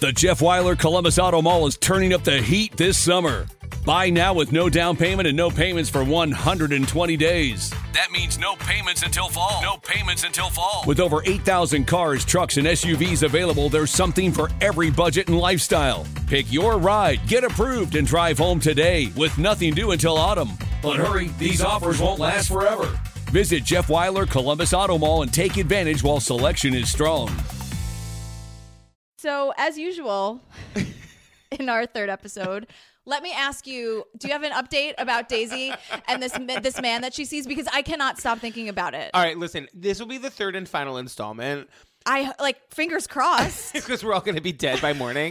The Jeff Weiler Columbus Auto Mall is turning up the heat this summer. Buy now with no down payment and no payments for 120 days. That means no payments until fall. No payments until fall. With over 8,000 cars, trucks, and SUVs available, there's something for every budget and lifestyle. Pick your ride, get approved, and drive home today with nothing due until autumn. But hurry, these offers won't last forever. Visit Jeff Weiler Columbus Auto Mall and take advantage while selection is strong. So, as usual, in our third episode, let me ask you, do you have an update about Daisy and this man that she sees? Because I cannot stop thinking about it. All right, listen, this will be the third and final installment. Fingers crossed. Because we're all going to be dead by morning.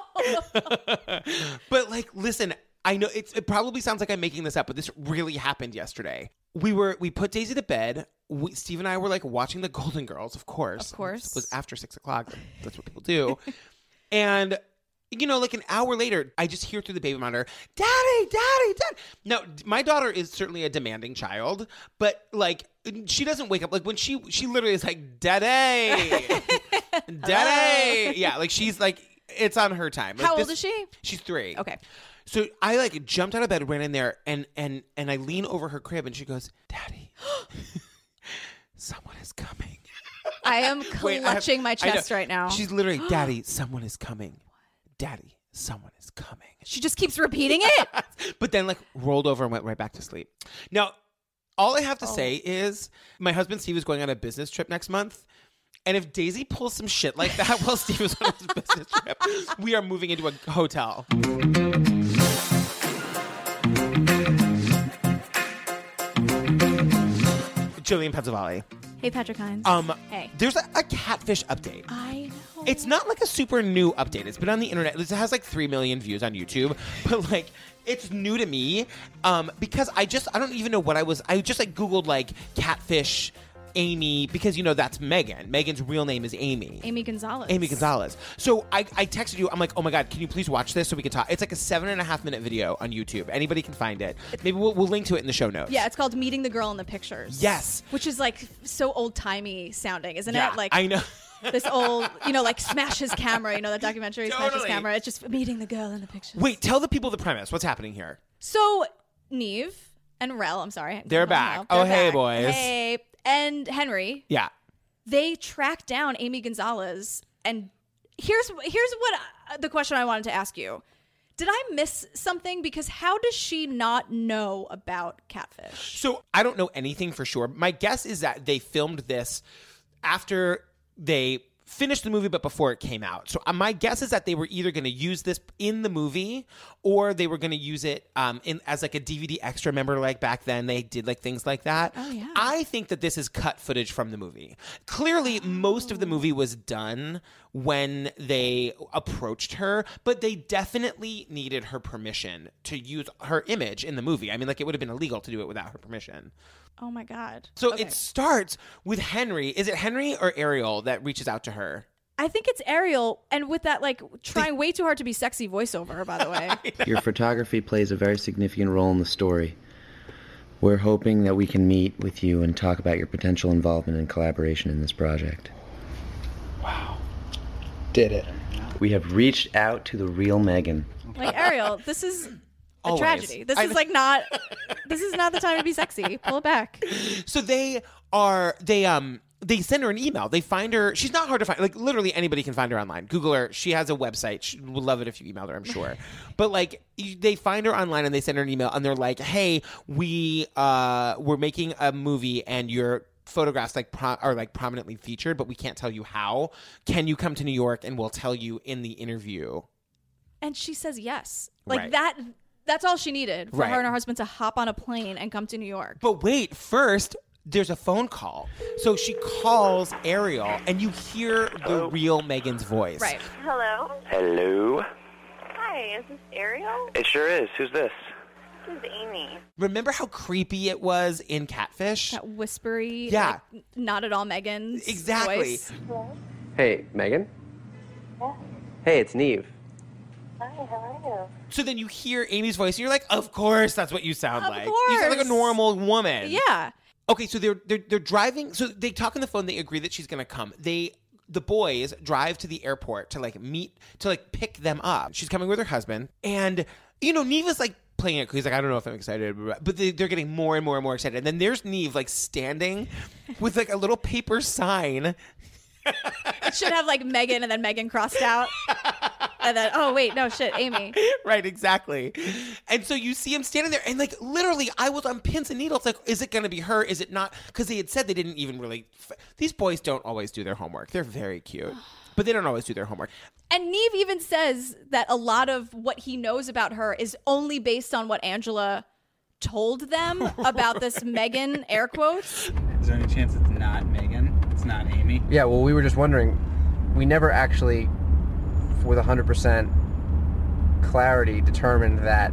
But, listen, I know it probably sounds like I'm making this up, but this really happened yesterday. We put Daisy to bed. Steve and I were, watching the Golden Girls, of course. Of course. It was after 6 o'clock. That's what people do. And... an hour later, I just hear through the baby monitor, Daddy, Daddy, Daddy. Now, my daughter is certainly a demanding child, but, she doesn't wake up. When she literally is like, Daddy, Daddy. Yeah, she's it's on her time. How old is she? She's 3. Okay. So I, jumped out of bed, ran in there, and I lean over her crib, and she goes, Daddy, someone is coming. I am clutching my chest right now. She's literally, Daddy, someone is coming. Daddy, someone is coming. She just keeps repeating it. But then rolled over and went right back to sleep. Now, all I have to say is my husband Steve is going on a business trip next month. And if Daisy pulls some shit like that while Steve is on his business trip, we are moving into a hotel. Jillian Pensavalli. Hey, Patrick Hines. Hey. There's a catfish update. I know. It's not a super new update. It's been on the internet. It has 3 million views on YouTube. But it's new to me because I don't even know what I just Googled catfish Amy, because that's Megan. Megan's real name is Amy. Amy Gonzalez. Amy Gonzalez. So I texted you. I'm like, oh my God, can you please watch this so we can talk? It's a 7.5 minute video on YouTube. Anybody can find it. Maybe we'll link to it in the show notes. Yeah, it's called Meeting the Girl in the Pictures. Yes. Which is so old timey sounding, isn't it? I know. This old, Smash His Camera, that documentary, Totally. Smash His Camera. It's just meeting the girl in the pictures. Wait, tell the people the premise. What's happening here? So, Neve and Rel, I'm sorry. They're back. They're hey, back. boys. Hey. And Henry. Yeah. They tracked down Amy Gonzalez. And here's what the question I wanted to ask you. Did I miss something? Because how does she not know about catfish? So I don't know anything for sure. My guess is that they filmed this after they finished the movie, but before it came out. So my guess is that they were either going to use this in the movie or they were going to use it as a DVD extra. Remember, back then they did things like that. Oh, yeah. I think that this is cut footage from the movie. Clearly, most of the movie was done when they approached her, but they definitely needed her permission to use her image in the movie. I mean, it would have been illegal to do it without her permission. Oh, my God. So Okay. It starts with Henry. Is it Henry or Ariel that reaches out to her? I think it's Ariel, and with that, trying way too hard to be sexy voiceover, by the way. Your photography plays a very significant role in the story. We're hoping that we can meet with you and talk about your potential involvement and collaboration in this project. Wow. Did it. We have reached out to the real Megan. Ariel, this is a Always. tragedy. This is not the time to be sexy. Pull it back. So they send her an email. They find her. She's not hard to find. Literally anybody can find her online. Google her. She has a website. She would love it if you emailed her, I'm sure. But they find her online and they send her an email and they're like, hey, we're making a movie and your photographs are prominently featured, but we can't tell you how. Can you come to New York and we'll tell you in the interview? And she says yes. Right. That's all she needed for Right. her and her husband to hop on a plane and come to New York. But wait, first, there's a phone call. So she calls Ariel, and you hear the real Megan's voice. Right. Hello? Hello? Hi, is this Ariel? It sure is. Who's this? This is Amy. Remember how creepy it was in Catfish? That whispery, Yeah. not at all Megan's Exactly. voice. Hello? Hey, Megan? Yeah. Hey, it's Neve. Hi, how are you? So then you hear Amy's voice, and you're like, of course that's what you sound Of like. You sound like a course. normal woman. Yeah. Okay, so they're driving. So they talk on the phone. They agree that she's going to come. They the boys drive to the airport to pick them up. She's coming with her husband, and Nev is like playing it. He's like, I don't know if I'm excited, but they're getting more and more and more excited. And then there's Nev like standing with like a little paper sign. It should have like Megan and then Megan crossed out. And then, oh, wait, no, shit, Amy. Right, exactly. And so you see him standing there, and like literally I was on pins and needles. Like, is it going to be her? Is it not? Because they had said they didn't even really. These boys don't always do their homework. They're very cute, but they don't always do their homework. And Nev even says that a lot of what he knows about her is only based on what Angela told them about this Megan, air quotes. Is there any chance it's not Megan? It's not Amy? Yeah, well, we were just wondering. We never actually, with 100% clarity, determined that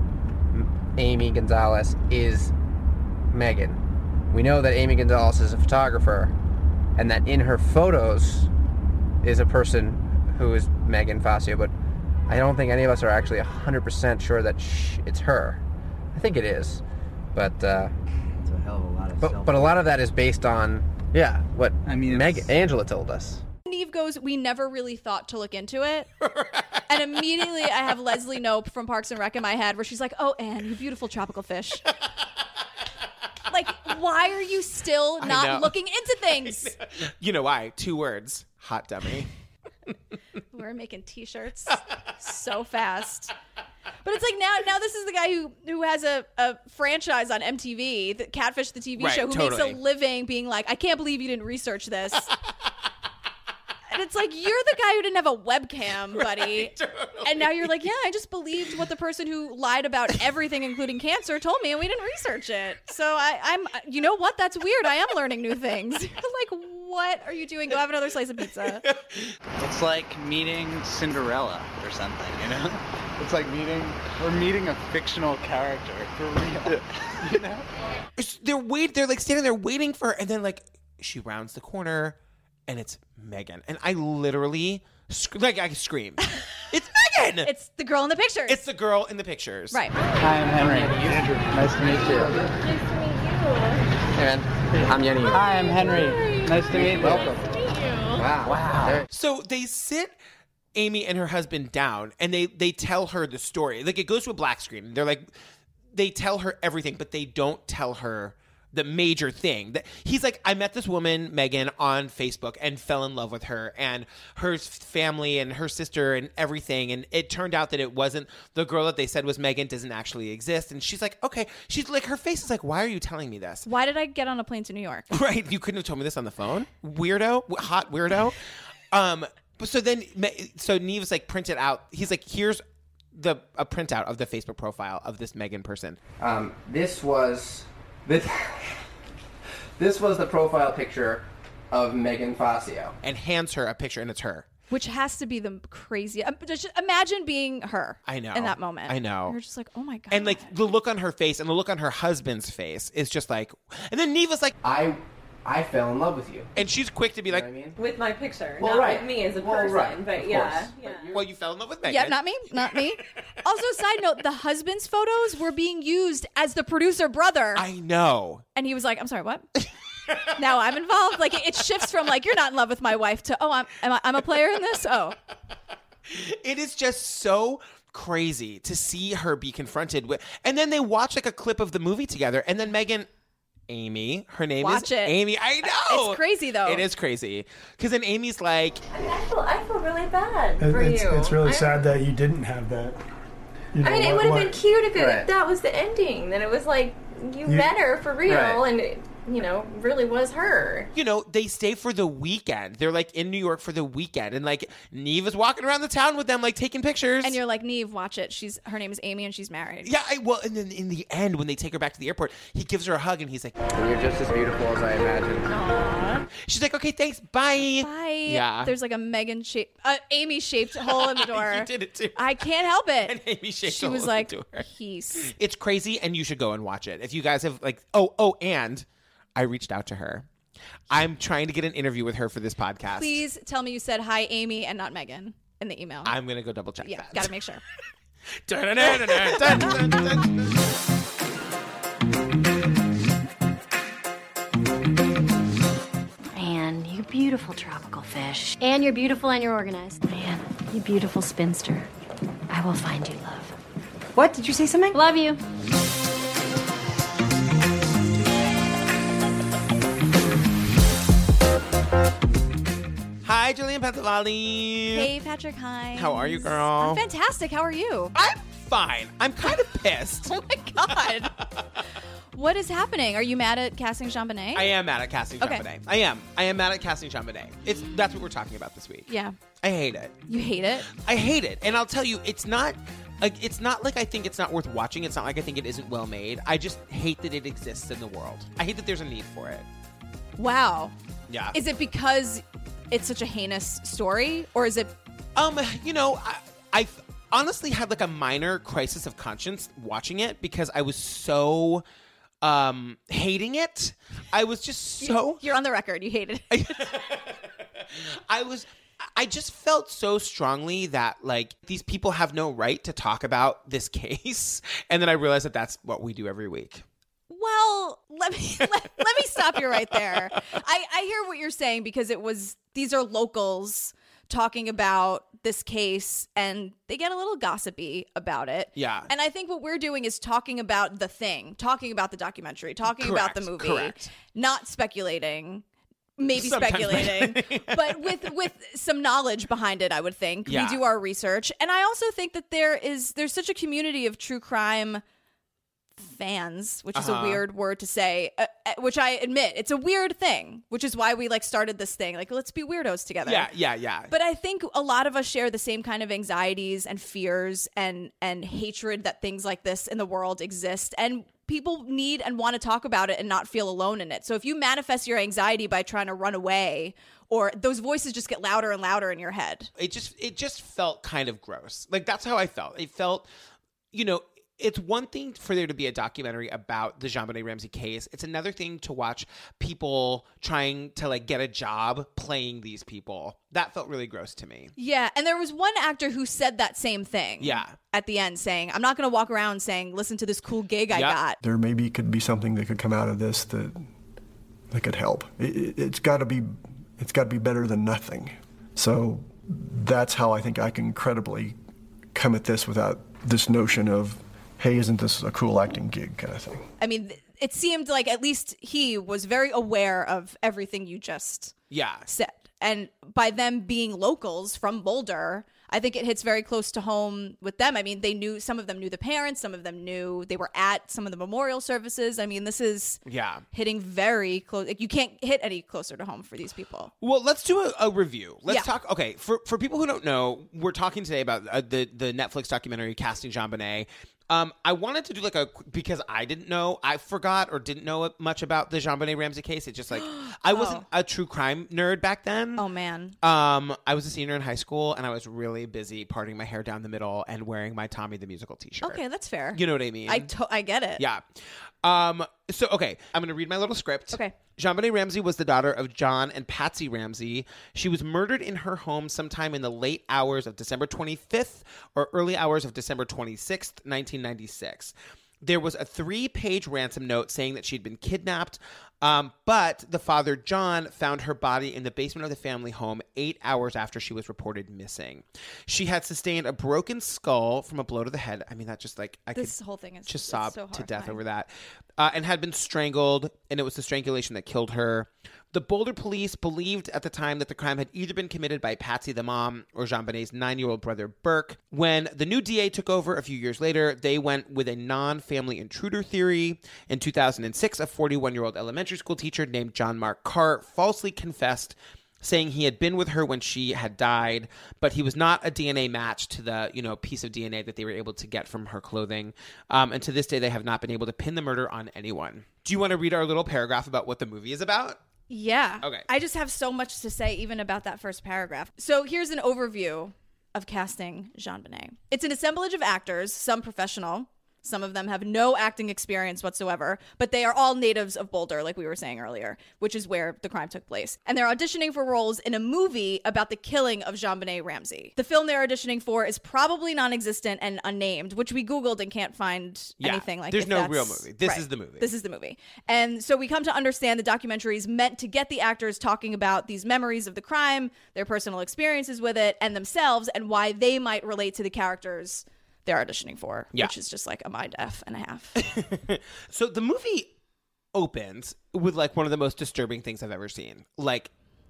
Amy Gonzalez is Megan. We know that Amy Gonzalez is a photographer, and that in her photos is a person who is Megan Facio, but I don't think any of us are actually 100% sure that it's her. I think it is, but It's a hell of a lot of but a lot of that is based on what Megan, Angela told us. Nev goes, we never really thought to look into it. And immediately I have Leslie Knope from Parks and Rec in my head where she's like, oh, Anne, you beautiful tropical fish. Like, why are you still not looking into things? You know why? 2 words. Hot dummy. We're making t-shirts so fast. But it's like now this is the guy who has a franchise on MTV, the Catfish, the TV show, who makes a living being like, I can't believe you didn't research this. And it's like, you're the guy who didn't have a webcam, buddy. Right, totally. And now you're like, yeah, I just believed what the person who lied about everything, including cancer, told me, and we didn't research it. So I'm, you know what? That's weird. I am learning new things. Like, what are you doing? Go have another slice of pizza. It's like meeting Cinderella or something, you know? It's like we're meeting a fictional character for real, you know? They're like standing there waiting for her, and then like she rounds the corner, and it's Megan. And I literally I scream. It's Megan! It's the girl in the pictures. It's the girl in the pictures. Right. Hi, I'm Henry. Andrew. Nice to meet you. Nice to meet you. Hey, man. I'm Yenny. Hi, I'm Henry. Nice to meet you. Welcome. Wow. So they sit Amy and her husband down, and they tell her the story. Like, it goes to a black screen. They're like, they tell her everything, but they don't tell her the major thing. That he's like, I met this woman, Megan, on Facebook and fell in love with her and her family and her sister and everything. And it turned out that it wasn't the girl that they said was Megan doesn't actually exist. And she's like, okay. She's like, her face is like, why are you telling me this? Why did I get on a plane to New York? Right. You couldn't have told me this on the phone. Weirdo. Hot weirdo. So Nev's like printed out. He's like, here's a printout of the Facebook profile of this Megan person. This was the profile picture of Megan Facio. And hands her a picture, and it's her. Which has to be the crazy. Just imagine being her. I know. In that moment. I know. You're just like, oh my God. And like the look on her face and the look on her husband's face is just like. And then Neva's like, I fell in love with you. And she's quick to be like, you know what I mean? With my picture, Well, not right. with me as a Well, person, right, but of yeah. course. well, you fell in love with Megan. Yeah, not me. Also, side note, the husband's photos were being used as the producer brother. I know. And he was like, I'm sorry, what? Now I'm involved. Like, it shifts from like, you're not in love with my wife to, oh, I'm a player in this? Oh. It is just so crazy to see her be confronted with. And then they watch like a clip of the movie together. And then Megan... Amy, her name Watch is it. Amy. I know. It's crazy, though. It is crazy. Because then Amy's like... I feel really bad for you. It's really sad that you didn't have that. You know, I mean, it would have been cute if Right. that was the ending. Then it was like, you met her for real, Right. and it, really was her. They stay for the weekend. They're like in New York for the weekend. And like Neve is walking around the town with them, like taking pictures. And you're like, Neve, watch it. Her name is Amy and she's married. Yeah, and then in the end, when they take her back to the airport, he gives her a hug and he's like, And you're just as beautiful as I imagined. Aww. She's like, okay, thanks, bye. Bye. Yeah. There's like a Amy-shaped hole in the door. You did it too. I can't help it. And Amy shaped She a was hole like, in the door. peace. It's crazy, and you should go and watch it. If you guys have like, and I reached out to her. I'm trying to get an interview with her for this podcast. Please tell me you said hi, Amy, and not Megan in the email. I'm going to go double check Yeah, that. gotta make sure. Man, you beautiful. beautiful tropical fish. And you're beautiful and you're organized. Man, you beautiful spinster. I will find you love. What? Did you say something? Love you. Hi, Julian Pezzavalli. Hey, Patrick Hines. How are you, girl? I'm fantastic. How are you? I'm fine. I'm kind of pissed. Oh my God. What is happening? Are you mad at casting JonBenet? I am mad at casting JonBenet. Okay. I am mad at casting JonBenet. That's what we're talking about this week. Yeah. I hate it. You hate it? I hate it. And I'll tell you, it's not like I think it's not worth watching. It's not like I think it isn't well made. I just hate that it exists in the world. I hate that there's a need for it. Wow. Yeah. Is it because it's such a heinous story, or is it? I honestly had like a minor crisis of conscience watching it because I was so hating it. I was just so. You're on the record. You hated it. I just felt so strongly that like these people have no right to talk about this case, and then I realized that that's what we do every week. Well, let me stop you right there. I hear what you're saying because these are locals talking about this case and they get a little gossipy about it. Yeah. And I think what we're doing is talking about the thing, talking about the documentary, talking about the movie, not speculating. Maybe speculating, but with some knowledge behind it, I would think. Yeah. We do our research. And I also think that there's such a community of true crime fans, which is a weird word to say, which I admit, it's a weird thing, which is why we started this thing. Let's be weirdos together. Yeah. But I think a lot of us share the same kind of anxieties and fears and hatred that things like this in the world exist. And people need and want to talk about it and not feel alone in it. So if you manifest your anxiety by trying to run away, or those voices just get louder and louder in your head. It just felt kind of gross. That's how I felt. It felt, it's one thing for there to be a documentary about the JonBenet Ramsey case. It's another thing to watch people trying to get a job playing these people. That felt really gross to me. Yeah, and there was one actor who said that same thing. Yeah. At the end, saying, "I'm not going to walk around saying, listen to this cool gig I got." There maybe could be something that could come out of this that could help. It's got to be better than nothing. So that's how I think I can credibly come at this without this notion of, hey, isn't this a cool acting gig kind of thing? I mean, it seemed like at least he was very aware of everything you just said. And by them being locals from Boulder, I think it hits very close to home with them. I mean, some of them knew the parents, some of them knew they were at some of the memorial services. I mean, this is hitting very close. You can't hit any closer to home for these people. Well, let's do a review. Let's talk. Okay, for people who don't know, we're talking today about the Netflix documentary Casting JonBenet. I wanted to do because I didn't know, I forgot or didn't know much about the JonBenet Ramsey case. It's just I wasn't a true crime nerd back then. Oh man. I was a senior in high school and I was really busy parting my hair down the middle and wearing my Tommy the Musical t-shirt. Okay, that's fair. You know what I mean? I get it. Yeah. So, okay, I'm going to read my little script. Okay. JonBenet Ramsey was the daughter of John and Patsy Ramsey. She was murdered in her home sometime in the late hours of December 25th or early hours of December 26th, 1996. There was a 3-page ransom note saying that she'd been kidnapped, but the father, John, found her body in the basement of the family home 8 hours after she was reported missing. She had sustained a broken skull from a blow to the head. I mean, that just this whole thing is just sob so to death over that. And had been strangled, and it was the strangulation that killed her. The Boulder police believed at the time that the crime had either been committed by Patsy the mom or JonBenet's 9-year-old brother Burke. When the new DA took over a few years later, they went with a non-family intruder theory. In 2006, a 41-year-old elementary school teacher named John Mark Carr falsely confessed, saying he had been with her when she had died, but he was not a DNA match to the piece of DNA that they were able to get from her clothing. And to this day, they have not been able to pin the murder on anyone. Do you want to read our little paragraph about what the movie is about? Yeah. Okay. I just have so much to say even about that first paragraph. So here's an overview of casting JonBenet. It's an assemblage of actors, some professional, Some of them have no acting experience whatsoever, but they are all natives of Boulder, like we were saying earlier, which is where the crime took place. And they're auditioning for roles in a movie about the killing of JonBenet Ramsey. The film they're auditioning for is probably non-existent and unnamed, which we Googled and can't find anything like. There's no real movie. This is the movie. This is the movie. And so we come to understand the documentary is meant to get the actors talking about these memories of the crime, their personal experiences with it, and themselves, and why they might relate to the characters they're auditioning for, which is just like a mind F and a half. So the movie opens with like one of the most disturbing things I've ever seen. Like,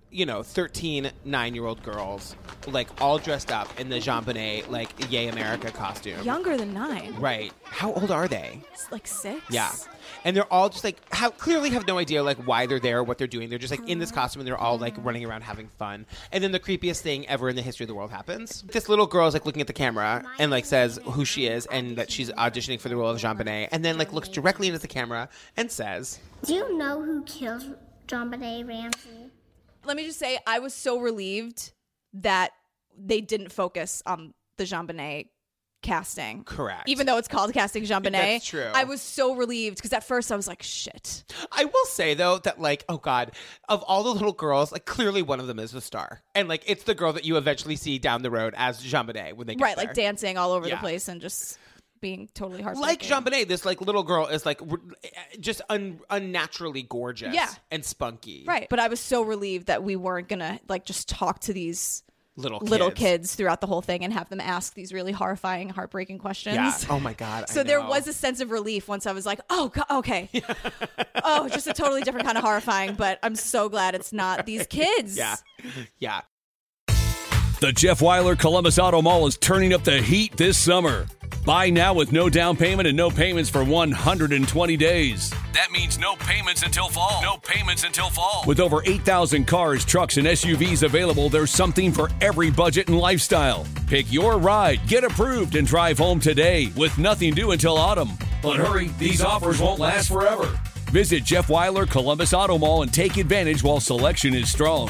13 9-year-old girls, like all dressed up in the JonBenet, like Yay America costume. Younger than 9. Right. How old are they? It's like 6. Yeah. And they're all just like, clearly have no idea like why they're there, what they're doing. They're just like in this costume and they're all like running around having fun. And then the creepiest thing ever in the history of the world happens. This little girl is like looking at the camera and like says who she is and that she's auditioning for the role of JonBenet, and then like looks directly into the camera and says, "Do you know who killed JonBenet Ramsey?" Let me just say, I was so relieved that they didn't focus on the JonBenet casting. Correct. Even though it's called Casting JonBenet. That's true. I was so relieved because at first I was like, shit. I will say though that like, oh God, of all the little girls, like clearly one of them is the star. And like it's the girl that you eventually see down the road as JonBenet when they get right, there. Like dancing all over the place and just being totally heartbreaking. Like JonBenet, this like little girl is like just unnaturally gorgeous and spunky. Right. But I was so relieved that we weren't gonna like just talk to these little kids throughout the whole thing and have them ask these really horrifying, heartbreaking questions. Yeah. Oh my God. So there was a sense of relief once I was like, oh, God, okay. Oh, just a totally different kind of horrifying, but I'm so glad it's not these kids. Yeah. Yeah. The Jeff Weiler Columbus Auto Mall is turning up the heat this summer. Buy now with no down payment and no payments for 120 days. That means no payments until fall. No payments until fall. With over 8,000 cars, trucks, and SUVs available, there's something for every budget and lifestyle. Pick your ride, get approved, and drive home today with nothing due until autumn. But hurry, these offers won't last forever. Visit Jeff Weiler Columbus Auto Mall and take advantage while selection is strong.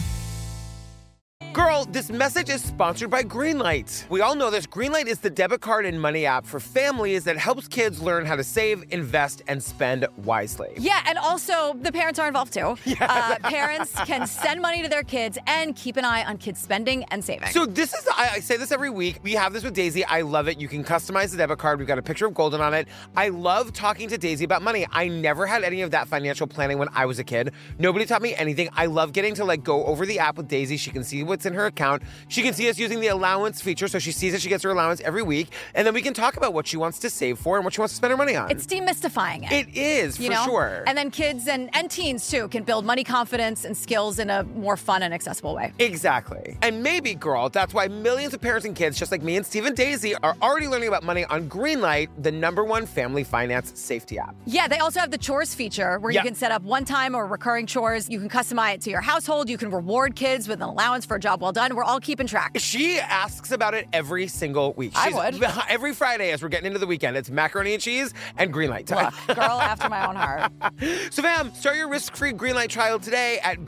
Girl, this message is sponsored by Greenlight. We all know this. Greenlight is the debit card and money app for families that helps kids learn how to save, invest, and spend wisely. Yeah, and also the parents are involved too. Parents can send money to their kids and keep an eye on kids' spending and saving. So this is, I say this every week. We have this with Daisy. I love it. You can customize the debit card. We've got a picture of Golden on it. I love talking to Daisy about money. I never had any of that financial planning when I was a kid. Nobody taught me anything. I love getting to like go over the app with Daisy. She can see what's in her account. She can see us using the allowance feature, so she sees that she gets her allowance every week, and then we can talk about what she wants to save for and what she wants to spend her money on. It's demystifying it. It is, for sure. And then kids and teens, too, can build money confidence and skills in a more fun and accessible way. Exactly. And maybe, girl, that's why millions of parents and kids, just like me and Steve and Daisy, are already learning about money on Greenlight, the #1 family finance safety app. Yeah, they also have the chores feature where you can set up one-time or recurring chores. You can customize it to your household. You can reward kids with an allowance for a job well done. We're all keeping track. She asks about it every single week. I would. Every Friday as we're getting into the weekend, it's macaroni and cheese and Greenlight time. Look, girl after my own heart. So fam, start your risk-free Greenlight trial today at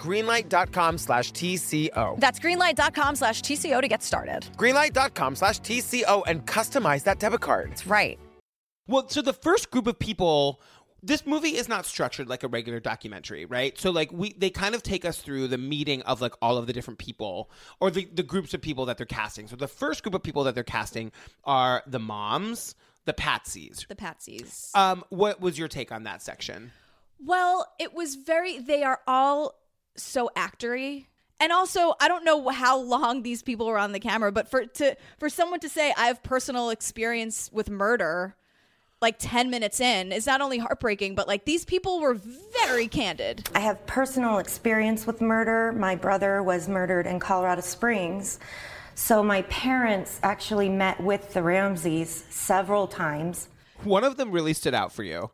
greenlight.com/TCO. That's greenlight.com/TCO to get started. Greenlight.com/TCO and customize that debit card. That's right. Well, so the first group of people, this movie is not structured like a regular documentary, right? So like they kind of take us through the meeting of like all of the different people or the groups of people that they're casting. So the first group of people that they're casting are the moms, the Patsies. The Patsies. What was your take on that section? Well, it was they are all so actory. And also, I don't know how long these people were on the camera, but for someone to say I have personal experience with murder like 10 minutes in is not only heartbreaking, but like these people were very candid. I have personal experience with murder. My brother was murdered in Colorado Springs. So my parents actually met with the Ramseys several times. One of them really stood out for you.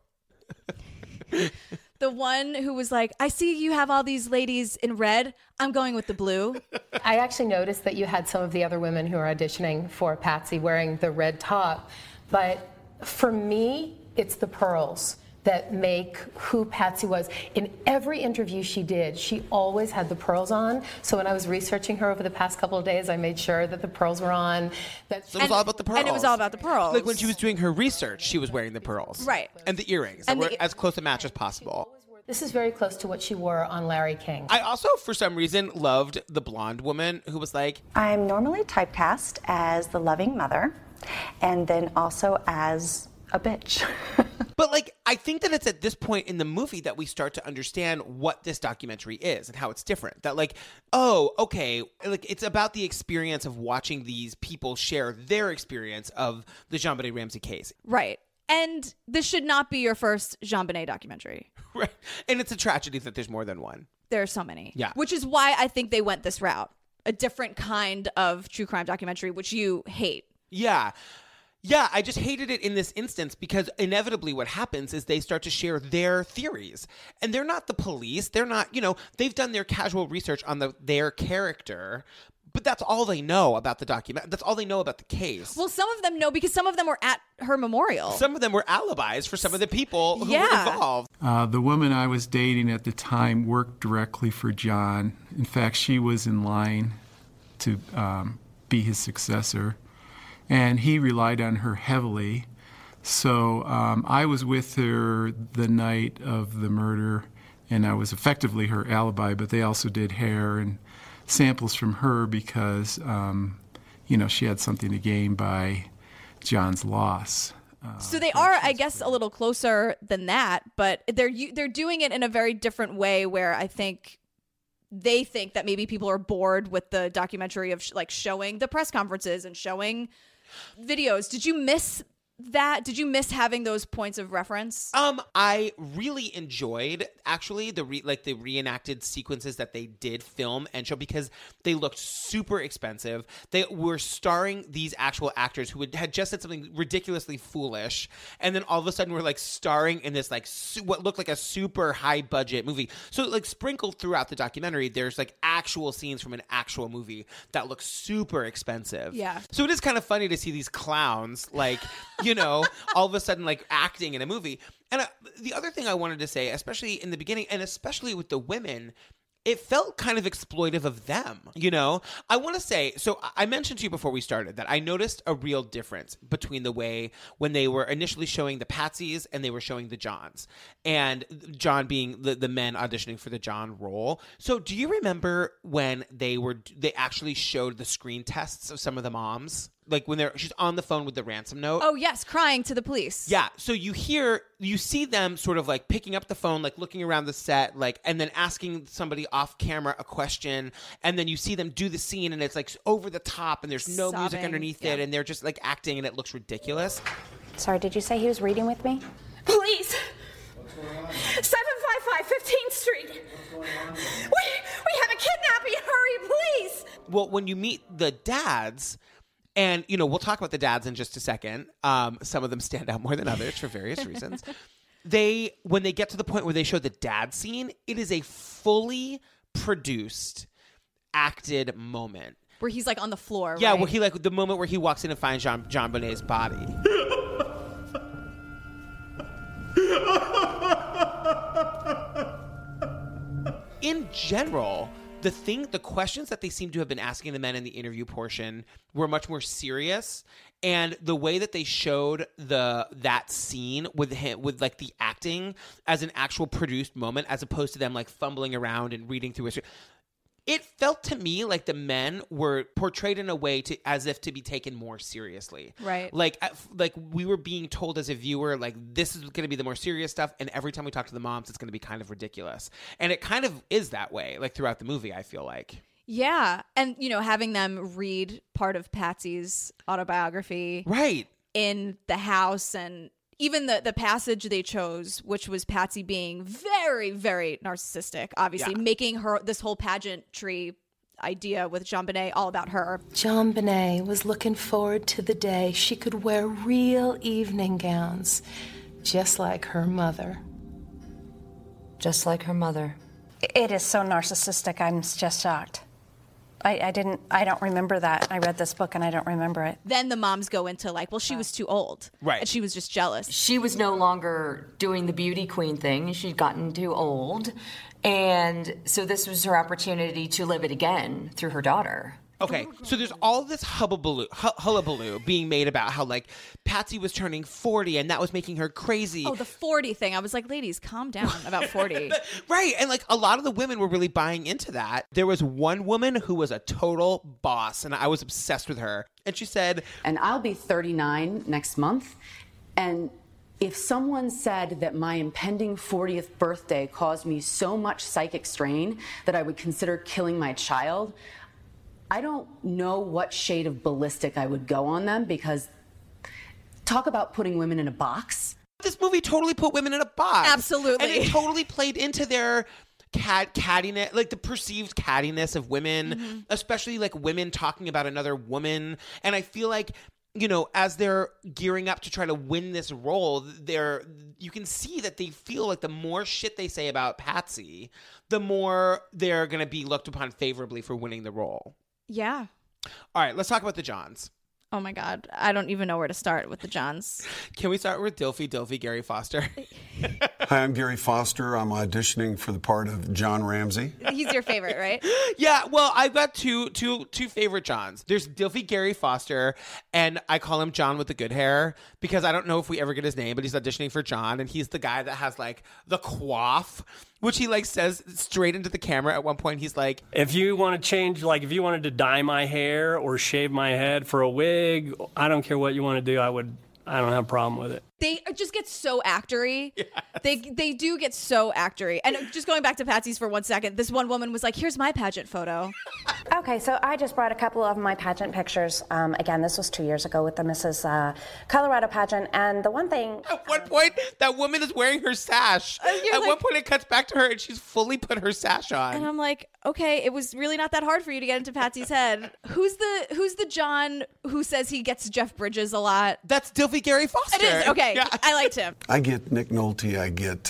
The one who was like, I see you have all these ladies in red. I'm going with the blue. I actually noticed that you had some of the other women who are auditioning for Patsy wearing the red top. But for me, it's the pearls. that make who Patsy was. In every interview she did, she always had the pearls on. So when I was researching her over the past couple of days, I made sure that the pearls were on. So it was all about the pearls. And it was all about the pearls. Like when she was doing her research, she was wearing the pearls. Right. And the earrings that were as close a match as possible. This is very close to what she wore on Larry King. I also, for some reason, loved the blonde woman who was like, I'm normally typecast as the loving mother and then also as a bitch. But like, I think that it's at this point in the movie that we start to understand what this documentary is and how it's different. That like, oh, okay, like it's about the experience of watching these people share their experience of the JonBenet Ramsey case. Right. And this should not be your first JonBenet documentary. Right. And it's a tragedy that there's more than one. There are so many. Yeah. Which is why I think they went this route. A different kind of true crime documentary, which you hate. Yeah. Yeah, I just hated it in this instance because inevitably what happens is they start to share their theories. And they're not the police. They're not, they've done their casual research on their character. But that's all they know about the document. That's all they know about the case. Well, some of them know because some of them were at her memorial. Some of them were alibis for some of the people who were involved. The woman I was dating at the time worked directly for John. In fact, she was in line to be his successor. And he relied on her heavily. So I was with her the night of the murder, and I was effectively her alibi, but they also did hair and samples from her because, she had something to gain by John's loss. So they are, I guess, a little closer than that, but they're doing it in a very different way where I think they think that maybe people are bored with the documentary of showing the press conferences and showing videos. Did you miss that? Did you miss having those points of reference? I really enjoyed actually the reenacted sequences that they did film and show because they looked super expensive. They were starring these actual actors who had just said something ridiculously foolish, and then all of a sudden were starring in this what looked like a super high budget movie. So sprinkled throughout the documentary, there's actual scenes from an actual movie that look super expensive. Yeah. So it is kind of funny to see these clowns all of a sudden acting in a movie. And the other thing I wanted to say, especially in the beginning and especially with the women, it felt kind of exploitive of them, I want to say, so I mentioned to you before we started that I noticed a real difference between the way when they were initially showing the Patsies and they were showing the Johns, and John being the men auditioning for the John role. So do you remember when they actually showed the screen tests of some of the moms? When she's on the phone with the ransom note. Oh, yes, crying to the police. Yeah, so you see them sort of picking up the phone, looking around the set, and then asking somebody off camera a question, and then you see them do the scene, and it's over the top, and there's no music underneath it, and they're just acting, and it looks ridiculous. Sorry, did you say he was reading with me? Please. 755 15th Street. We have a kidnapping. Hurry, please. Well, when you meet the dads. And, we'll talk about the dads in just a second. Some of them stand out more than others for various reasons. When they get to the point where they show the dad scene, it is a fully produced, acted moment. Where he's on the floor, yeah, right? where he the moment where he walks in and finds JonBenet's body. In general, the questions that they seem to have been asking the men in the interview portion were much more serious, and the way that they showed that scene with him, with the acting as an actual produced moment, as opposed to them fumbling around and reading through it. It felt to me like the men were portrayed in a way as if to be taken more seriously. Right. We were being told as a viewer, this is going to be the more serious stuff, and every time we talk to the moms, it's going to be kind of ridiculous. And it kind of is that way, throughout the movie, I feel like. Yeah. And, having them read part of Patsy's autobiography. Right. In the house, and even the passage they chose, which was Patsy being very, very narcissistic, obviously, making her this whole pageantry idea with JonBenet all about her. JonBenet was looking forward to the day she could wear real evening gowns, just like her mother. Just like her mother. It is so narcissistic, I'm just shocked. I don't remember that. I read this book and I don't remember it. Then the moms go into like, well, she was too old. Right. And she was just jealous. She was no longer doing the beauty queen thing. She'd gotten too old. And so this was her opportunity to live it again through her daughter. Okay, so there's all this hullabaloo being made about how, like, Patsy was turning 40 and that was making her crazy. Oh, the 40 thing. I was like, ladies, calm down about 40. Right, and, like, a lot of the women were really buying into that. There was one woman who was a total boss, and I was obsessed with her. And she said... And I'll be 39 next month, and if someone said that my impending 40th birthday caused me so much psychic strain that I would consider killing my child... I don't know what shade of ballistic I would go on them, because talk about putting women in a box. This movie totally put women in a box. Absolutely. And it totally played into their cattiness, like the perceived cattiness of women, especially like women talking about another woman. And I feel like, you know, as they're gearing up to try to win this role, you can see that they feel like the more shit they say about Patsy, the more they're going to be looked upon favorably for winning the role. Yeah. All right, let's talk about the Johns. Oh my God. I don't even know where to start with the Johns. Can we start with Dilfy Gary Foster? Hi, I'm Gary Foster. I'm auditioning for the part of John Ramsey. He's your favorite, right? Yeah, well, I've got two favorite Johns. There's Dilfy Gary Foster, and I call him John with the good hair because I don't know if we ever get his name, but he's auditioning for John, and he's the guy that has, like, the coif, which he, like, says straight into the camera at one point. He's like... If you want to change, like, if you wanted to dye my hair or shave my head for a wig, I don't care what you want to do, I don't have a problem with it. They just get so actory. Yes. They do get so actory. And just going back to Patsy's for 1 second, this one woman was like, here's my pageant photo. Okay, so I just brought a couple of my pageant pictures. Again, this was 2 years ago with the Mrs. Colorado pageant. And the one thing... At one point, that woman is wearing her sash. At one point, it cuts back to her and she's fully put her sash on. And I'm like, okay, it was really not that hard for you to get into Patsy's head. Who's the John who says he gets Jeff Bridges a lot? That's Dilfy Gary Foster. It is, okay. Yeah. I liked him. I get Nick Nolte. I get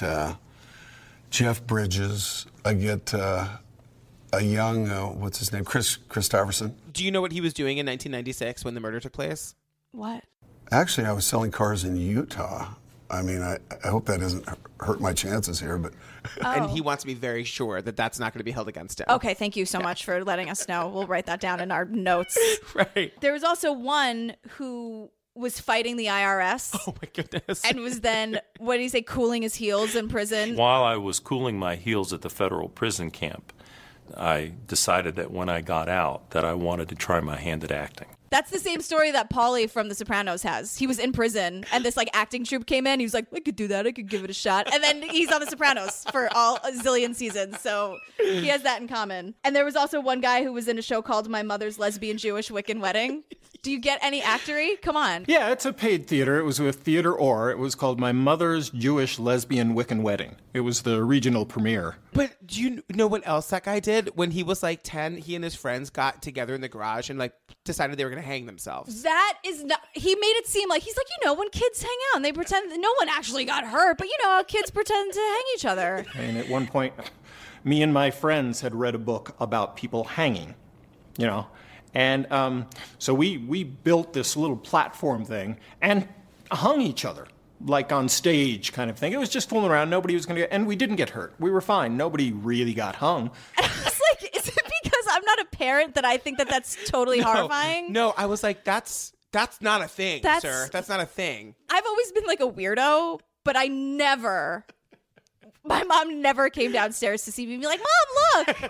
Jeff Bridges. I get a young, what's his name, Chris Christopherson. Do you know what he was doing in 1996 when the murder took place? What? Actually, I was selling cars in Utah. I mean, I hope that doesn't hurt my chances here, but... And he wants to be very sure that that's not going to be held against him. Okay, thank you so much for letting us know. We'll write that down in our notes. Right. There was also one who was fighting the IRS. Oh my goodness. And was then, what did he say, cooling his heels in prison? While I was cooling my heels at the federal prison camp, I decided that when I got out that I wanted to try my hand at acting. That's the same story that Paulie from The Sopranos has. He was in prison, and this like acting troupe came in. He was like, I could do that. I could give it a shot. And then he's on The Sopranos for a zillion seasons. So he has that in common. And there was also one guy who was in a show called My Mother's Lesbian Jewish Wiccan Wedding. Do you get any actory? Come on. Yeah, it's a paid theater. It was with Theater Or. It was called My Mother's Jewish Lesbian Wiccan Wedding. It was the regional premiere. But do you know what else that guy did? When he was like 10, he and his friends got together in the garage and like decided they were going to hang themselves. That is not... He made it seem like... He's like, you know, when kids hang out and they pretend... No one actually got hurt, but you know how kids pretend to hang each other. And at one point, me and my friends had read a book about people hanging, you know. And so we built this little platform thing and hung each other, like on stage kind of thing. It was just fooling around. Nobody was going to get... And we didn't get hurt. We were fine. Nobody really got hung. And I was like, is it because I'm not a parent that I think that that's totally horrifying? No, I was like, that's not a thing, sir. That's not a thing. I've always been like a weirdo, but I never... My mom never came downstairs to see me and be like, Mom, look!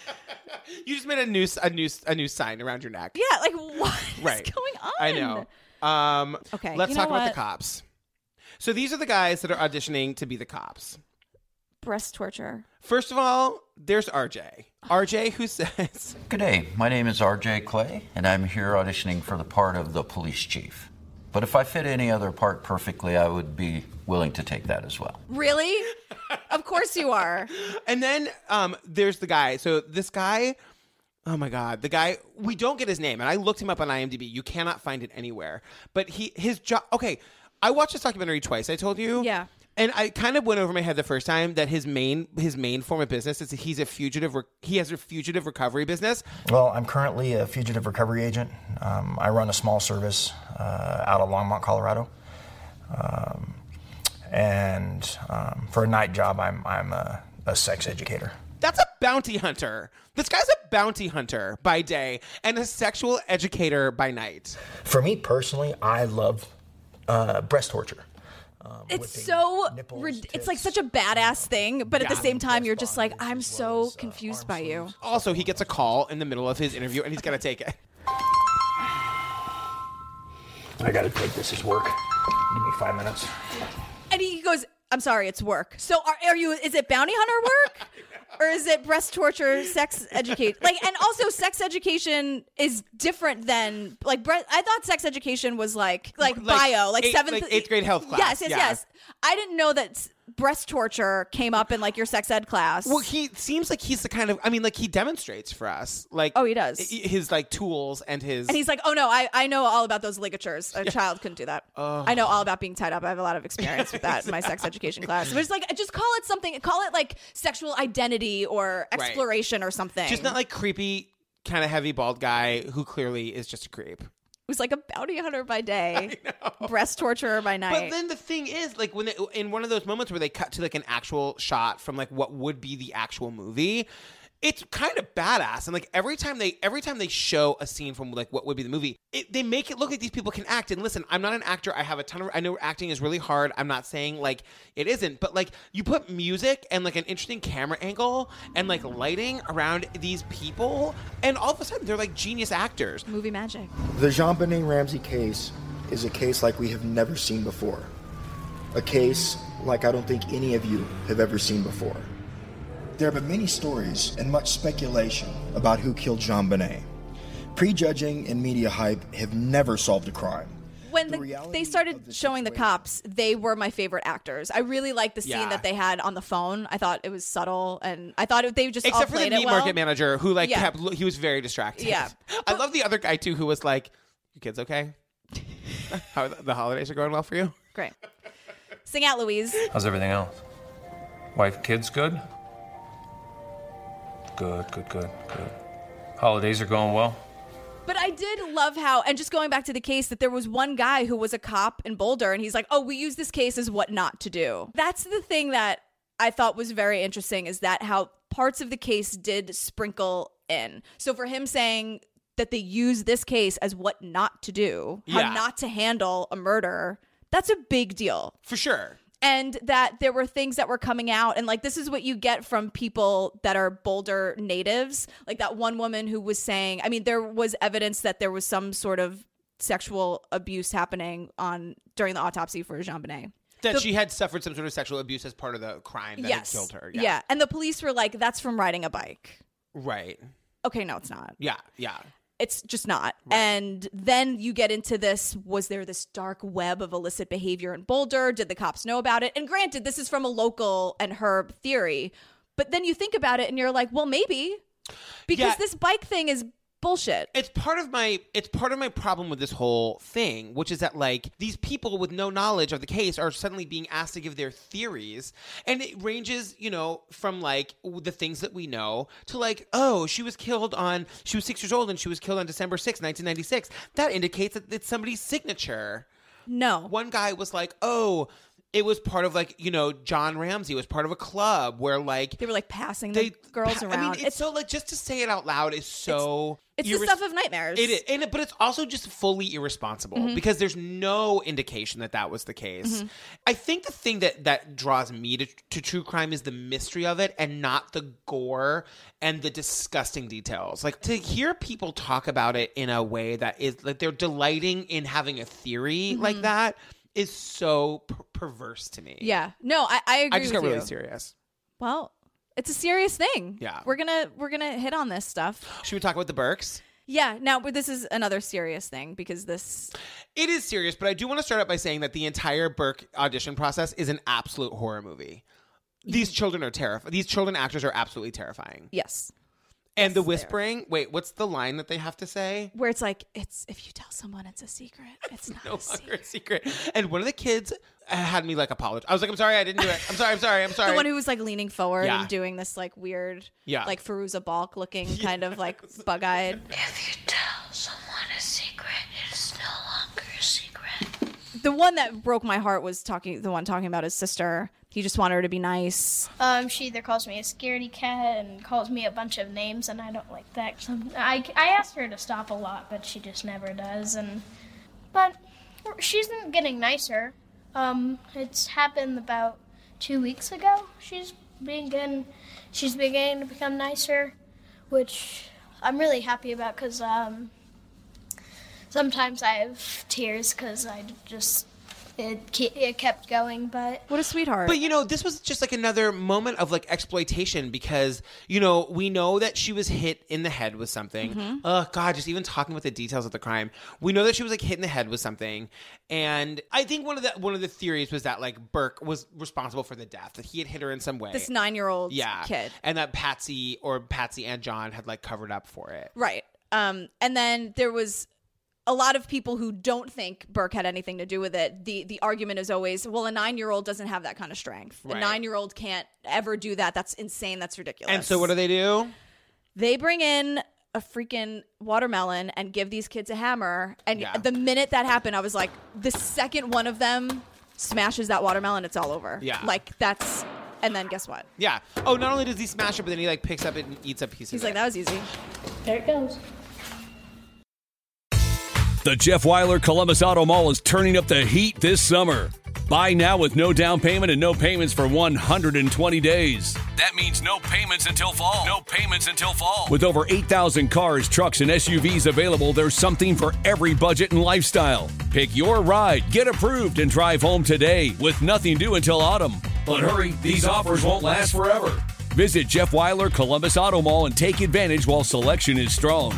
You just made a new sign around your neck. Yeah, like what is going on? I know. Okay, let's you talk know about what? the cops. So these are the guys that are auditioning to be the cops. Breast torture. First of all, there's RJ. RJ who says... Good day, my name is RJ Clay, and I'm here auditioning for the part of the police chief. But if I fit any other part perfectly, I would be willing to take that as well. Really? Of course you are. And then there's the guy. So this guy... Oh my God. The guy, we don't get his name. And I looked him up on IMDb. You cannot find it anywhere. But his job... Okay, I watched this documentary twice, I told you. Yeah. And I kind of went over my head the first time that his main form of business is that he has a fugitive recovery business. Well, I'm currently a fugitive recovery agent. I run a small service out of Longmont, Colorado. And for a night job, I'm a sex educator. That's a bounty hunter. This guy's a bounty hunter by day and a sexual educator by night. For me personally, I love breast torture. It's so it's like such a badass thing, but at the same time, you're just like, I'm so confused by you. Also, he gets a call in the middle of his interview, and he's gonna take it. I gotta take this as work. Give me 5 minutes. And he goes, I'm sorry, it's work. So are you, is it bounty hunter work? Or is it breast torture, sex education? Like, and also sex education is different than, like, I thought sex education was like bio, like eighth grade health class. Yes. I didn't know that breast torture came up in like your sex ed class. Well, he seems like he's the kind of, I mean, like he demonstrates for us, like, oh, he does his like tools and his, and he's like, oh no, I know all about those ligatures. A child couldn't do that. I know all about being tied up. I have a lot of experience with that in my sex education class. But it's like, just call it something. Call it like sexual identity or exploration or something. Just not like creepy, kind of heavy bald guy who clearly is just a creep. Who's like a bounty hunter by day, breast torturer by night. But then the thing is, like, when in one of those moments where they cut to like an actual shot from like what would be the actual movie, it's kind of badass. And like every time they show a scene from like what would be the movie, they make it look like these people can act. And listen, I'm not an actor. I know acting is really hard. I'm not saying like it isn't, but like you put music and like an interesting camera angle and like lighting around these people, and all of a sudden they're like genius actors. Movie magic. The JonBenet Ramsey case is a case like we have never seen before. A case like I don't think any of you have ever seen before. There have been many stories and much speculation about who killed JonBenet. Prejudging and media hype have never solved a crime. When they started showing the cops, they were my favorite actors. I really liked the scene that they had on the phone. I thought it was subtle, and I thought they just except all for the played it meat well. market manager who like he was very distracted. Yeah, I love the other guy too who was like, "You kids okay? How the holidays are going well for you? Great. Sing out, Louise. How's everything else? Wife, kids, good? Good. Holidays are going well? But I did love how, and just going back to the case, that there was one guy who was a cop in Boulder, and he's like, oh, we use this case as what not to do. That's the thing that I thought was very interesting, is that how parts of the case did sprinkle in. So for him saying that they use this case as what not to do, how not to handle a murder, that's a big deal. For sure. And that there were things that were coming out, and like this is what you get from people that are Boulder natives. Like that one woman who was saying, I mean, there was evidence that there was some sort of sexual abuse happening during the autopsy for JonBenet. That she had suffered some sort of sexual abuse as part of the crime that had killed her. Yeah. And the police were like, that's from riding a bike. Right. Okay, no, it's not. Yeah. It's just not. Right. And then you get into this, was there this dark web of illicit behavior in Boulder? Did the cops know about it? And granted, this is from a local and Herb theory. But then you think about it and you're like, well, maybe. Because this bike thing is bullshit. It's part of my problem with this whole thing, which is that like these people with no knowledge of the case are suddenly being asked to give their theories, and it ranges, from like the things that we know to like, oh, she was 6 years old and she was killed on December 6th, 1996. That indicates that it's somebody's signature. No. One guy was like, oh, it was part of like, John Ramsey was part of a club where like they were like passing the girls around. I mean, it's so like just to say it out loud is so it's the stuff of nightmares. It is, but it's also just fully irresponsible because there's no indication that was the case. Mm-hmm. I think the thing that draws me to true crime is the mystery of it and not the gore and the disgusting details. Like to hear people talk about it in a way that is like they're delighting in having a theory like that is so perverse to me. Yeah. No, I agree. I just got really serious. Well, it's a serious thing. Yeah. We're gonna hit on this stuff. Should we talk about the Burks? Yeah. Now, this is another serious thing because it is serious, but I do want to start out by saying that the entire Burke audition process is an absolute horror movie. These children are terrifying. These children actors are absolutely terrifying. Yes. And the whispering. Wait, what's the line that they have to say? Where it's like, it's if you tell someone it's a secret, it's not no longer a secret. And one of the kids had me like apologize. I was like, I'm sorry, I didn't do it. I'm sorry. The one who was like leaning forward Yeah. and doing this like weird, Yeah. like Fairuza Balk looking kind of like bug-eyed. If you tell someone a secret, it's no longer a secret. The one that broke my heart was talking about his sister. He just wanted her to be nice. She either calls me a scaredy cat and calls me a bunch of names, and I don't like that. I asked her to stop a lot, but she just never does. But she's getting nicer. It's happened about 2 weeks ago. She's beginning to become nicer, which I'm really happy about because sometimes I have tears because it kept going, but what a sweetheart. But, this was just like another moment of like exploitation because, we know that she was hit in the head with something. Mm-hmm. Oh, God, just even talking about the details of the crime. We know that she was like hit in the head with something. And I think one of the theories was that like Burke was responsible for the death, that he had hit her in some way. This 9-year-old kid. And that Patsy and John had like covered up for it. Right. And then there was a lot of people who don't think Burke had anything to do with it. The argument is always, well, a 9-year-old doesn't have that kind of strength. Right. A 9-year-old can't ever do that. That's insane. That's ridiculous. And so what do? They bring in a freaking watermelon and give these kids a hammer. And the minute that happened, I was like, the second one of them smashes that watermelon, it's all over. Yeah. Like that's, and then guess what? Yeah. Oh, not only does he smash it, but then he like picks up it and eats a piece of it. He's like, that was easy. There it goes. The Jeff Weiler Columbus Auto Mall is turning up the heat this summer. Buy now with no down payment and no payments for 120 days. That means no payments until fall. No payments until fall. With over 8,000 cars, trucks, and SUVs available, there's something for every budget and lifestyle. Pick your ride, get approved, and drive home today with nothing due until autumn. But hurry, these offers won't last forever. Visit Jeff Weiler Columbus Auto Mall and take advantage while selection is strong.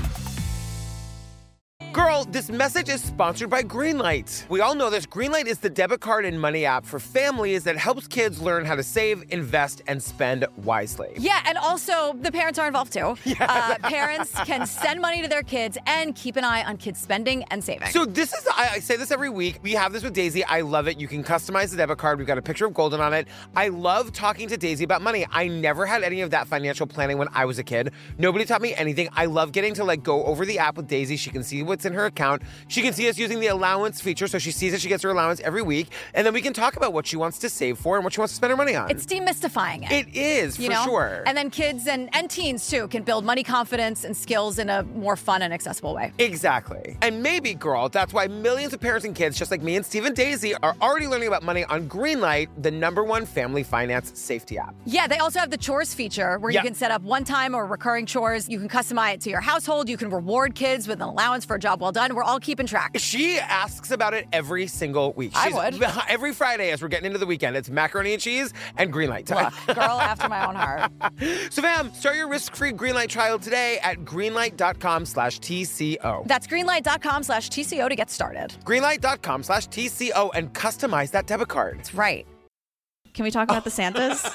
Girl, this message is sponsored by Greenlight. We all know this. Greenlight is the debit card and money app for families that helps kids learn how to save, invest, and spend wisely. Yeah, and also the parents are involved too. Parents can send money to their kids and keep an eye on kids' spending and saving. So this is, I say this every week. We have this with Daisy. I love it. You can customize the debit card. We've got a picture of Golden on it. I love talking to Daisy about money. I never had any of that financial planning when I was a kid. Nobody taught me anything. I love getting to like go over the app with Daisy. She can see what's in her account. She can see us using the allowance feature, so she sees that she gets her allowance every week, and then we can talk about what she wants to save for and what she wants to spend her money on. It's demystifying it. It is, for sure. And then kids and teens, too, can build money confidence and skills in a more fun and accessible way. Exactly. And maybe, girl, that's why millions of parents and kids, just like me and Steve and Daisy, are already learning about money on Greenlight, the #1 family finance safety app. Yeah, they also have the chores feature where you can set up one-time or recurring chores. You can customize it to your household. You can reward kids with an allowance for a job well done. We're all keeping track. She asks about it every single week. I would. Every Friday as we're getting into the weekend, it's macaroni and cheese and Greenlight time. Look, girl after my own heart. So, fam, start your risk-free Greenlight trial today at greenlight.com/TCO. That's greenlight.com/TCO to get started. Greenlight.com/TCO and customize that debit card. That's right. Can we talk about the Santas?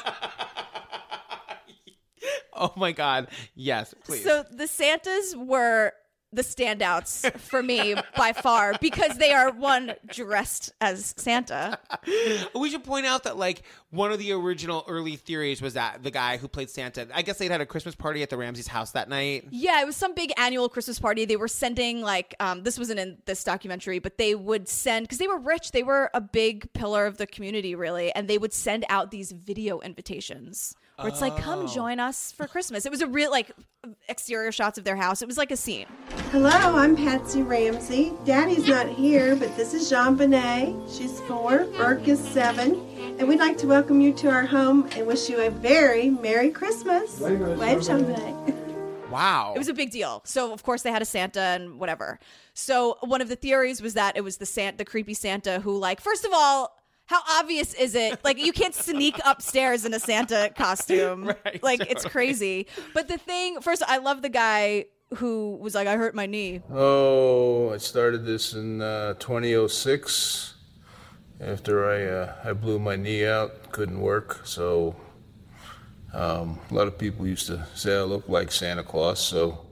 Oh, my God. Yes, please. So the Santas were the standouts for me by far because they are one dressed as Santa. We should point out that like one of the original early theories was that the guy who played Santa, I guess they'd had a Christmas party at the Ramses' house that night. Yeah, it was some big annual Christmas party. They were sending like, this wasn't in this documentary, but they would send, because they were rich, they were a big pillar of the community really, and they would send out these video invitations where it's like, come join us for Christmas. It was a real like exterior shots of their house. It was like a scene. Hello, I'm Patsy Ramsey. Daddy's not here, but this is Jean Bonnet. She's 4, Burke is 7, and we'd like to welcome you to our home and wish you a very Merry Christmas. Wave, Jean Bonnet. Wow. It was a big deal. So, of course, they had a Santa and whatever. So, one of the theories was that it was the creepy Santa who, like, first of all, how obvious is it? Like, you can't sneak upstairs in a Santa costume. Right, like, it's crazy. But the thing, first, I love the guy who was like, I hurt my knee. Oh, I started this in 2006 after I blew my knee out. Couldn't work, so A lot of people used to say I look like Santa Claus, so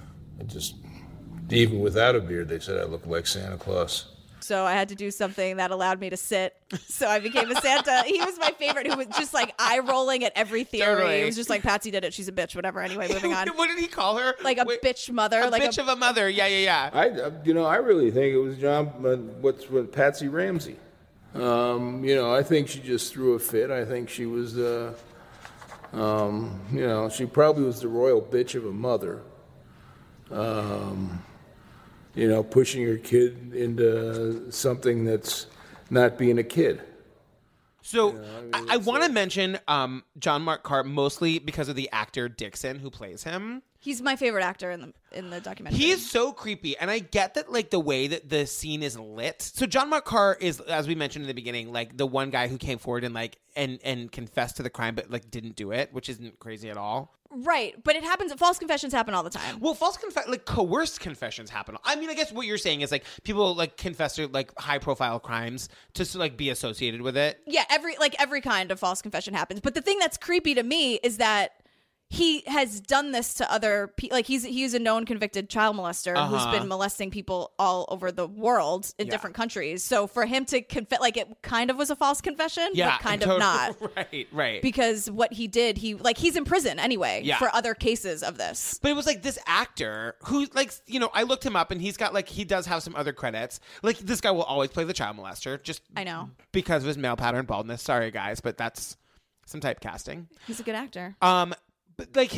even without a beard, they said I look like Santa Claus. So I had to do something that allowed me to sit. So I became a Santa. He was my favorite, who was just like eye rolling at every theory. Totally. It was just like, Patsy did it. She's a bitch. Whatever. Anyway, moving on. What did he call her? Like a bitch mother. A like bitch of a mother. Yeah. I really think it was with Patsy Ramsey. I think she just threw a fit. I think she was she probably was the royal bitch of a mother. Pushing her kid into something that's not being a kid. So I want to mention John Mark Carr mostly because of the actor Dixon who plays him. He's my favorite actor in the documentary. He is so creepy, and I get that like the way that the scene is lit. So John Mark Carr is, as we mentioned in the beginning, like the one guy who came forward and like and confessed to the crime, but like didn't do it, which isn't crazy at all. Right, but it happens. False confessions happen all the time. Well, coerced confessions happen. I mean, I guess what you're saying is like people like confess to like high profile crimes to like be associated with it. Yeah, every kind of false confession happens. But the thing that's creepy to me is that he has done this to other people. Like he's a known convicted child molester who's been molesting people all over the world in different countries. So for him to confess, like it kind of was a false confession, but kind of not. Right. Because what he did, he's in prison anyway for other cases of this. But it was like this actor who like, I looked him up and he's got like, he does have some other credits. Like this guy will always play the child molester just I know. Because of his male pattern baldness. Sorry guys, but that's some typecasting. He's a good actor. But like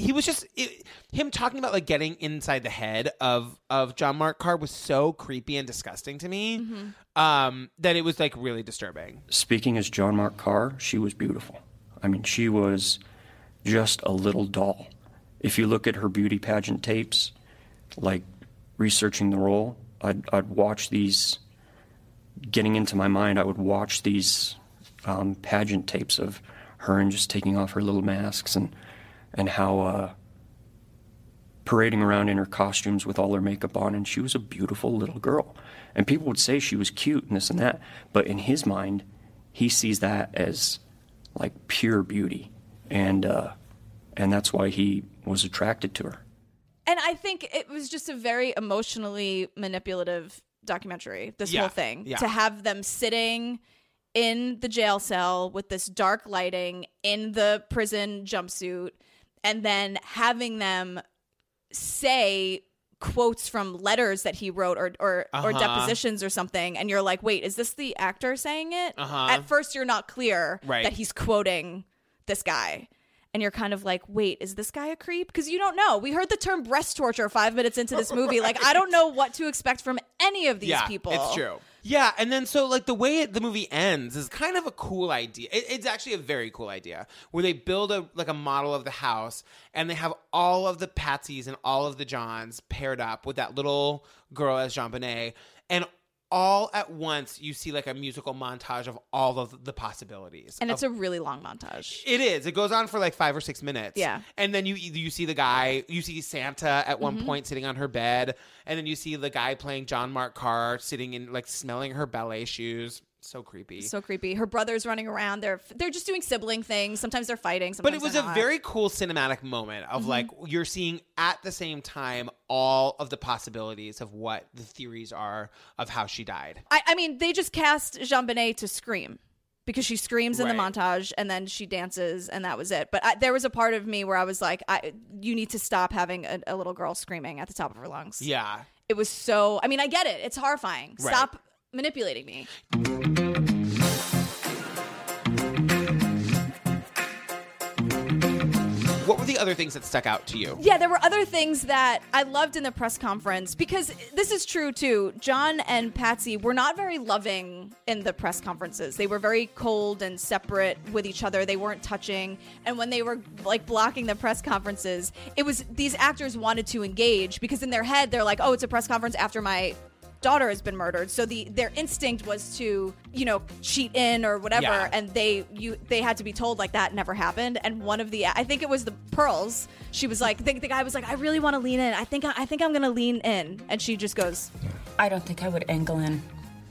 him talking about like getting inside the head of John Mark Carr was so creepy and disgusting to me that it was like really disturbing. Speaking as John Mark Carr, she was beautiful. I mean, she was just a little doll. If you look at her beauty pageant tapes, like researching the role, I'd watch these, getting into my mind, I would watch these pageant tapes of her and just taking off her little masks and how parading around in her costumes with all her makeup on, and she was a beautiful little girl. And people would say she was cute and this and that, but in his mind, he sees that as like pure beauty, and that's why he was attracted to her. And I think it was just a very emotionally manipulative documentary, this whole thing. To have them sitting in the jail cell with this dark lighting in the prison jumpsuit, and then having them say quotes from letters that he wrote or depositions or something, and you're like, wait, is this the actor saying it? At first you're not clear that he's quoting this guy, and you're kind of like, wait, is this guy a creep? Because you don't know. We heard the term breast torture 5 minutes into this movie. Like, I don't know what to expect from any of these people. It's true. Yeah, and then so like the way the movie ends is kind of a cool idea. It's actually a very cool idea where they build a model of the house, and they have all of the Patsys and all of the Johns paired up with that little girl as JonBenet, and all at once you see like a musical montage of all of the possibilities. And it's a really long montage. It is. It goes on for like 5 or 6 minutes. Yeah. And then you see the guy, you see Santa at one point sitting on her bed, and then you see the guy playing John Mark Carr sitting in like smelling her ballet shoes. So creepy. So creepy. Her brother's running around. They're just doing sibling things. Sometimes they're fighting. Sometimes but it was they're a not. very cool cinematic moment of like you're seeing at the same time all of the possibilities of what the theories are of how she died. I mean, they just cast JonBenet to scream because she screams in the montage and then she dances and that was it. But there was a part of me where I was like, you need to stop having a little girl screaming at the top of her lungs. Yeah. It was so. I mean, I get it. It's horrifying. Right. Stop manipulating me. What were the other things that stuck out to you? Yeah, there were other things that I loved in the press conference because this is true too. John and Patsy were not very loving in the press conferences. They were very cold and separate with each other. They weren't touching. And when they were like blocking the press conferences, it was these actors wanted to engage because in their head they're like, oh, it's a press conference after my daughter has been murdered, so their instinct was to cheat in or whatever, and they had to be told like that never happened. And one of the, I think it was the Pearls, she was like, the guy was like, I really want to lean in, I think I'm gonna lean in, and she just goes, I don't think I would angle in.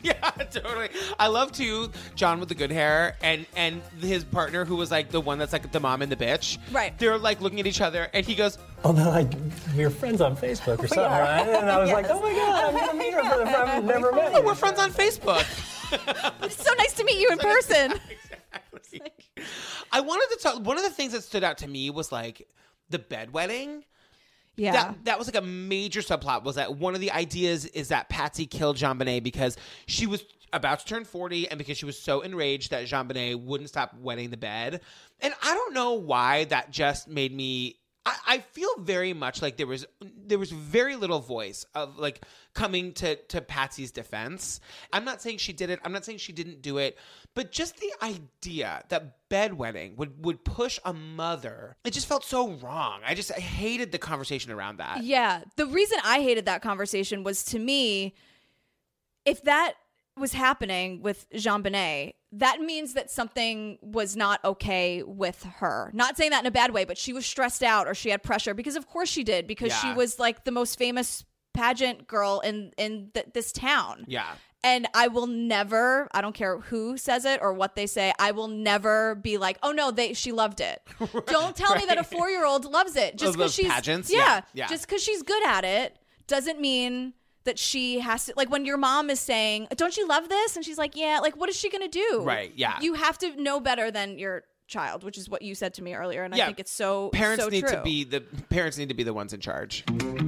Yeah, totally. I love too John with the good hair and his partner who was like the one that's like the mom and the bitch. Right. They're like looking at each other and he goes, oh, they're like, we're friends on Facebook or something, right? And I was like, oh my God, I'm going to meet her for the first time. I've never met her. We're friends on Facebook. It's so nice to meet you in person. Exactly. I wanted to talk, one of the things that stood out to me was like the bedwetting. Yeah. That was like a major subplot, was that one of the ideas is that Patsy killed JonBenet because she was about to turn 40 and because she was so enraged that JonBenet wouldn't stop wetting the bed. And I don't know why that just made me... I feel very much like there was very little voice of like coming to Patsy's defense. I'm not saying she did it. I'm not saying she didn't do it. But just the idea that bedwetting would push a mother, it just felt so wrong. I hated the conversation around that. Yeah. The reason I hated that conversation was, to me, if that was happening with JonBenet, that means that something was not okay with her. Not saying that in a bad way, but she was stressed out or she had pressure, because of course she did, because she was like the most famous pageant girl in this town. Yeah. And I will never, I don't care who says it or what they say, I will never be like, oh no, she loved it. Don't tell me that a 4-year-old loves it. Just because she's pageants? Yeah. Yeah. Just because she's good at it doesn't mean that she has to, like, when your mom is saying, don't you love this? And she's like, yeah, like, what is she going to do? Right, yeah. You have to know better than your child, which is what you said to me earlier. And I think it's so parents so need true. Parents need to be the ones in charge.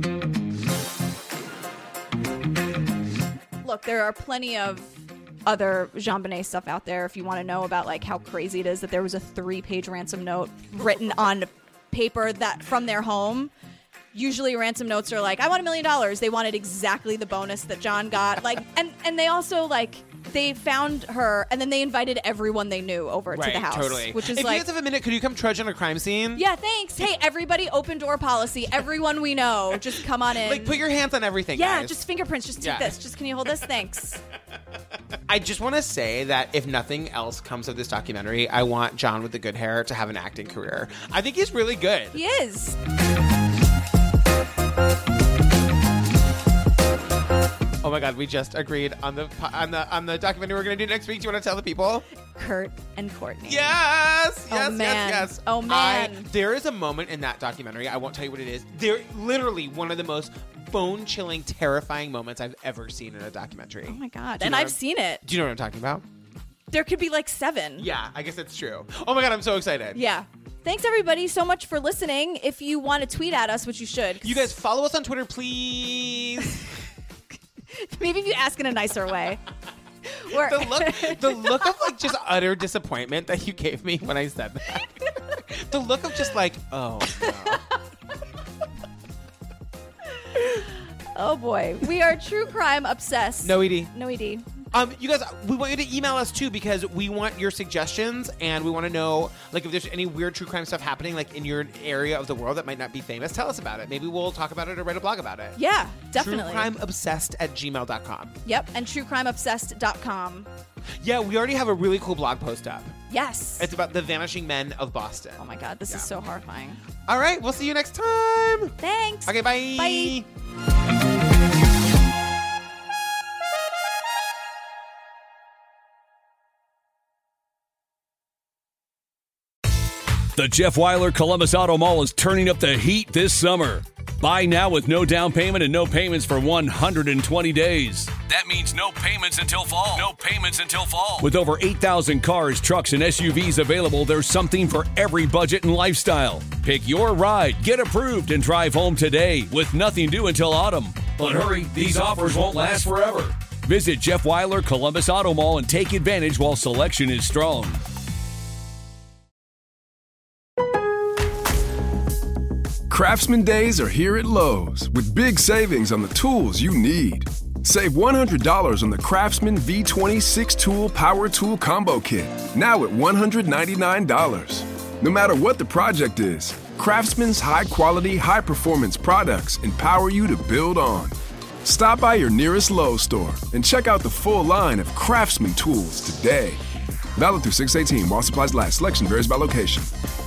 Look, there are plenty of other JonBenet stuff out there if you want to know about like how crazy it is that there was a 3-page ransom note written on paper that from their home. Usually ransom notes are like, I want $1 million. They wanted exactly the bonus that John got. Like, and they also like, they found her and then they invited everyone they knew over to the house. Totally. Which is if like, you guys have a minute, could you come trudge on a crime scene? yeah, thanks. Hey, everybody, open door policy. Everyone we know, just come on in. Like, put your hands on everything, Yeah, guys. just fingerprints. Just take this. Just, can you hold this? Thanks. I just want to say that if nothing else comes of this documentary, I want John with the good hair to have an acting career. I think he's really good. He is. Oh my God, we just agreed on the documentary we're going to do next week. Do you want to tell the people? Kurt and Courtney. Yes, Oh, yes, man. yes. Oh, man. There is a moment in that documentary, I won't tell you what it is. They're literally one of the most bone-chilling, terrifying moments I've ever seen in a documentary. Oh my God. Do you And know I've what seen it. Do you know what I'm talking about? There could be like 7. Yeah, I guess that's true. Oh my God, I'm so excited. Yeah. Thanks, everybody, so much for listening. If you want to tweet at us, which you should. You guys follow us on Twitter, please. Maybe if you ask in a nicer way. The look of like just utter disappointment that you gave me when I said that. The look of just like, oh no. Oh boy. We are true crime obsessed. No ED. No ED. You guys, we want you to email us too, because we want your suggestions and we want to know like if there's any weird true crime stuff happening like in your area of the world that might not be famous. Tell us about it. Maybe we'll talk about it or write a blog about it. Yeah, definitely. TrueCrimeObsessed@gmail.com. Yep, and truecrimeobsessed.com. Yeah, we already have a really cool blog post up. Yes. It's about the vanishing men of Boston. Oh my God, this is so horrifying. All right, we'll see you next time. Thanks. Okay, bye. Bye. The Jeff Weiler Columbus Auto Mall is turning up the heat this summer. Buy now with no down payment and no payments for 120 days. That means no payments until fall. No payments until fall. With over 8,000 cars, trucks, and SUVs available, there's something for every budget and lifestyle. Pick your ride, get approved, and drive home today with nothing due until autumn. But hurry, these offers won't last forever. Visit Jeff Weiler Columbus Auto Mall and take advantage while selection is strong. Craftsman Days are here at Lowe's with big savings on the tools you need. Save $100 on the Craftsman V20 6-Tool Power Tool Combo Kit, now at $199. No matter what the project is, Craftsman's high-quality, high-performance products empower you to build on. Stop by your nearest Lowe's store and check out the full line of Craftsman tools today. Valid through 6/18 while supplies last. Selection varies by location.